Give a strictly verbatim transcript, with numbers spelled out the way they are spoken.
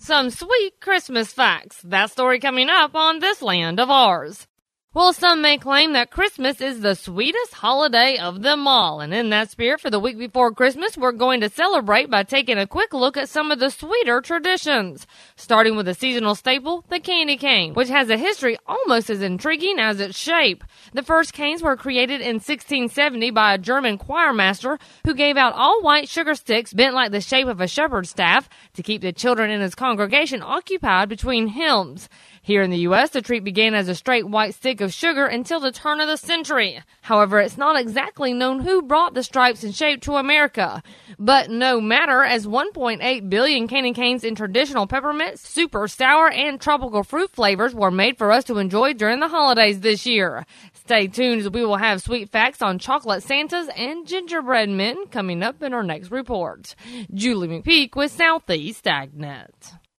Some sweet Christmas facts. That story coming up on This Land of Ours. Well, some may claim that Christmas is the sweetest holiday of them all. And in that spirit, for the week before Christmas, we're going to celebrate by taking a quick look at some of the sweeter traditions. Starting with a seasonal staple, the candy cane, which has a history almost as intriguing as its shape. The first canes were created in sixteen seventy by a German choir master who gave out all-white sugar sticks bent like the shape of a shepherd's staff to keep the children in his congregation occupied between hymns. Here in the U S, the treat began as a straight white stick of sugar until the turn of the century. However, it's not exactly known who brought the stripes and shape to America. But no matter, as one point eight billion candy canes in traditional peppermint, super sour, and tropical fruit flavors were made for us to enjoy during the holidays this year. Stay tuned as we will have sweet facts on chocolate Santas and gingerbread men coming up in our next report. Julie McPeak with Southeast AgNet.